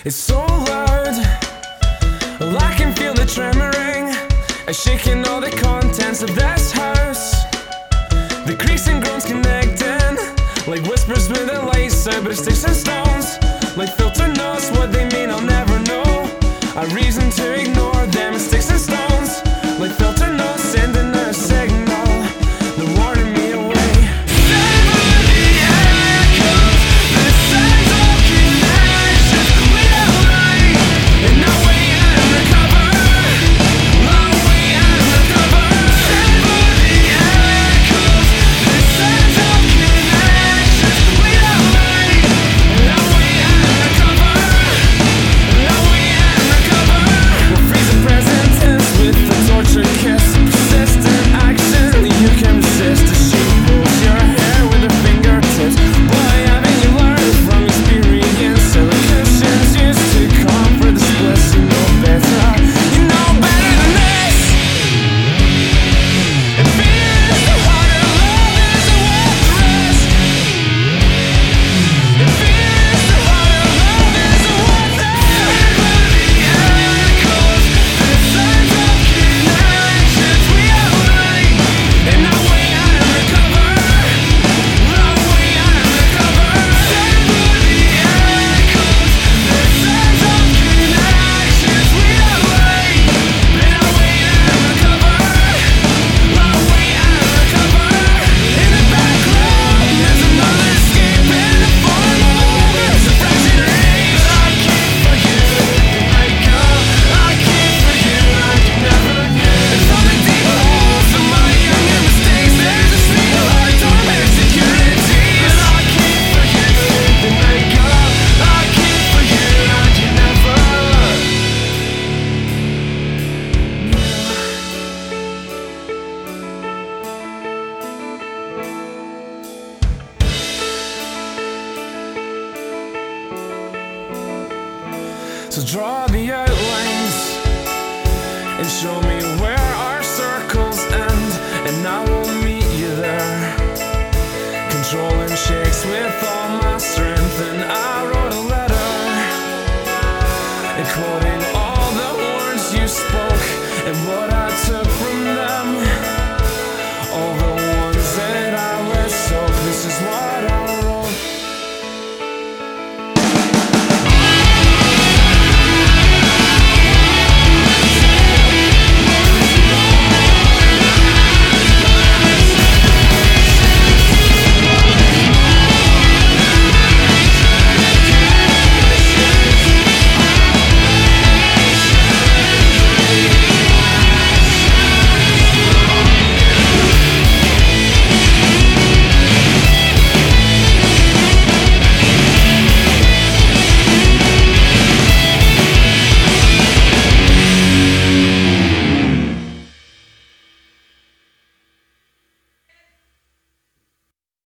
It's so loud, well, I can feel the tremoring, shaking all the contents of this house. The creaks and groans connecting, like whispers with the lights out, but sticks and stones, like filter notes. What they mean I'll never know. A reason to ignore them, sticks and stones, like filter notes sending a signal, they're warning me away. So draw the outlines and show me where our circles end, and I will meet you there, controlling shakes with all my strength.